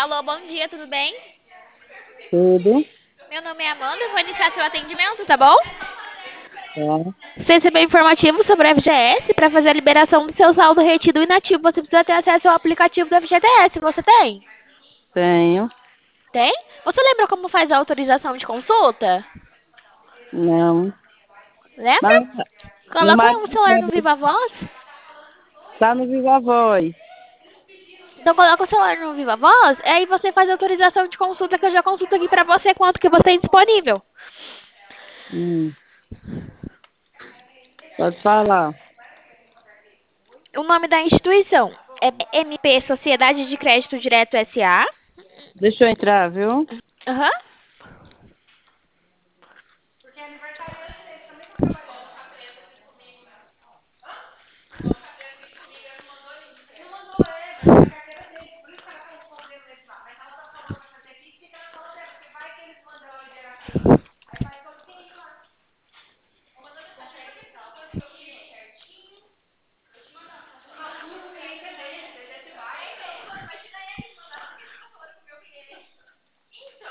Alô, bom dia, tudo bem? Tudo. Meu nome é Amanda, eu vou iniciar seu atendimento, tá bom? Tá. Você recebeu informativo sobre a FGTS para fazer a liberação do seu saldo retido inativo. Você precisa ter acesso ao aplicativo do FGTS. Você tem? Tenho. Tem? Você lembra como faz a autorização de consulta? Não. Lembra? Mas meu Coloca o marido celular no Viva Voz. tá no Viva Voz. Então coloca o celular no Viva Voz, aí você faz a autorização de consulta que eu já consulto aqui pra você quanto que você tem disponível. Hum, Pode falar. O nome da instituição é MP Sociedade de Crédito Direto SA. Deixa eu entrar, viu? Aham.